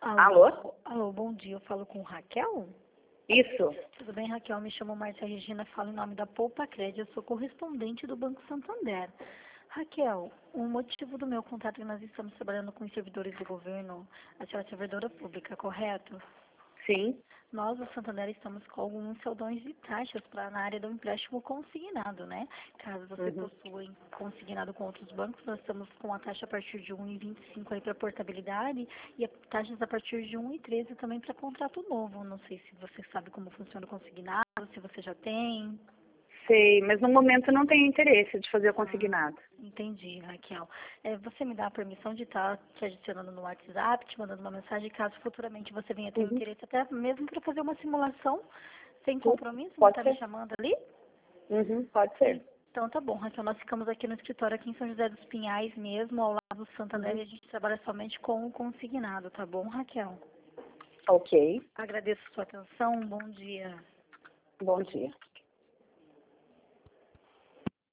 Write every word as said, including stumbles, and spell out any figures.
Alô? Alô? Alô, bom dia. Eu falo com Raquel? Isso. Tudo bem, Raquel? Me chamo Márcia Regina, falo em nome da Poupa Crédito. Eu sou correspondente do Banco Santander. Raquel, o motivo do meu contato é que nós estamos trabalhando com os servidores do governo, a senhora é servidora pública, correto? Sim. Nós, do Santander, estamos com alguns saldões de taxas para na área do empréstimo consignado, né? Caso você Uhum. possua em- consignado com outros bancos, nós estamos com a taxa a partir de um vírgula vinte e cinco aí para portabilidade e a taxas a partir de um vírgula treze também para contrato novo. Não sei se você sabe como funciona o consignado, se você já tem. Sei, mas no momento não tenho interesse de fazer o Ah, consignado. entendi, Raquel. É, você me dá a permissão de estar te adicionando no WhatsApp, te mandando uma mensagem, caso futuramente você venha ter um Uhum. interesse, até mesmo para fazer uma simulação sem Sim. compromisso, me Pode está me ser? chamando ali? Uhum. Pode ser. Então tá bom, Raquel. Nós ficamos aqui no escritório aqui em São José dos Pinhais mesmo, ao lado do Santander, Uhum. e a gente trabalha somente com o consignado, tá bom, Raquel? Ok. Agradeço a sua atenção, um bom dia. Bom dia.